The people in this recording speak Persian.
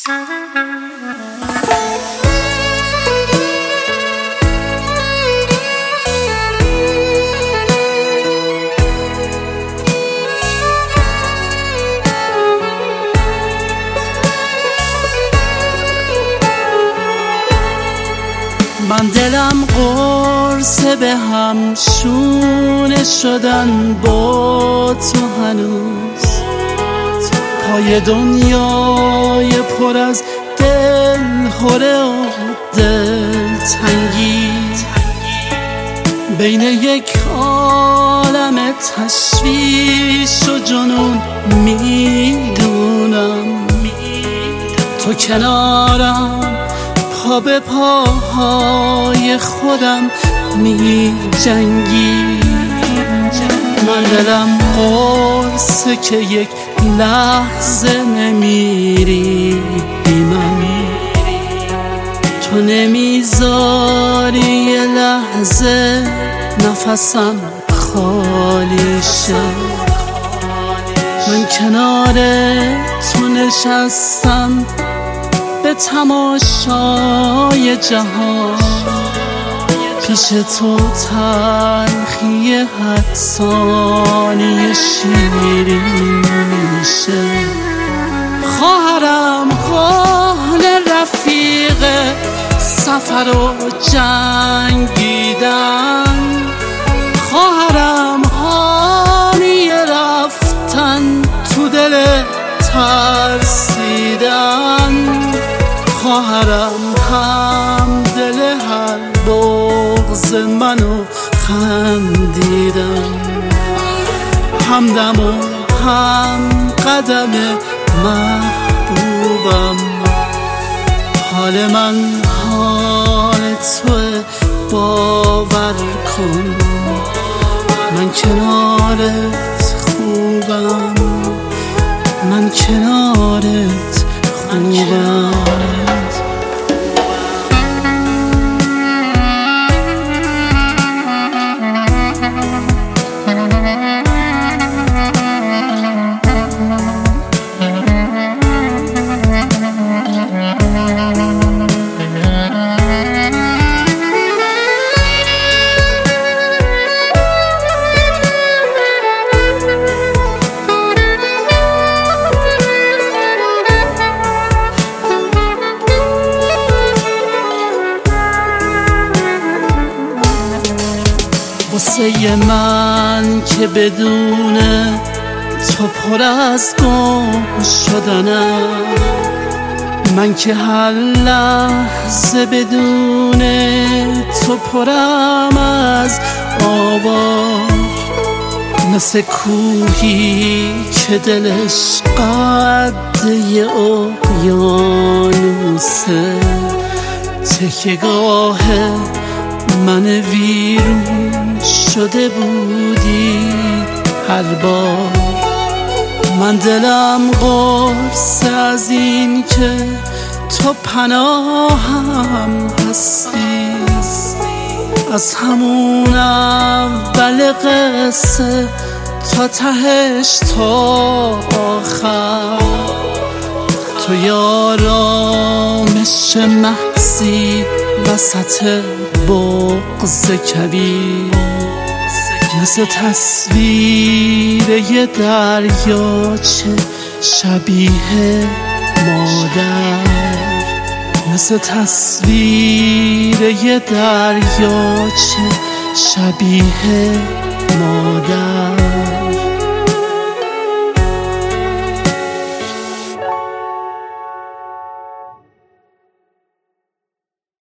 من دلم قرصه به هم شونه شدن با تو هنوز، پای دنیای پر از دلهره و دلتنگی، بین یک عالم تشویش و جنون میدونم تو کنارم، پا به پاهای خودم می جنگی. من دلم قرصه که یک لحظه نمیری بی من، تو نمیذاری یه لحظه نفسم خالی شه. من کنار تو نشستم به تماشای جهان، پیش تو تلخی هر ثانیه شیرین میشه. خواهرم حال رفیق سفر و جنگیدن، خواهرم حالی رفتن تو دل ترسیدن، خواهرم هم دل هر بغض منو خندیدن، همدم و هم قدم محبوبم. حال من حال توه باور کن، من کنارت خوبم، من کنارت خوبم. واسه من که بدون تو پر از گم شدنم، من که هر لحظه بدون تو پرم از آوار، مثل کوهی که دلش قد یه اقیانوسه، تکیه‌گاه من ویرون شده بودی هر بار. من دلم قرصه از این که تو پناهم هستی، از همون اول قصه تا تهش تا آخر، تو یارامش محضی وسط بغض کبیر، مثل تصویر یه دریاچه شبیه مادر، مثل تصویر یه دریاچه شبیه مادر.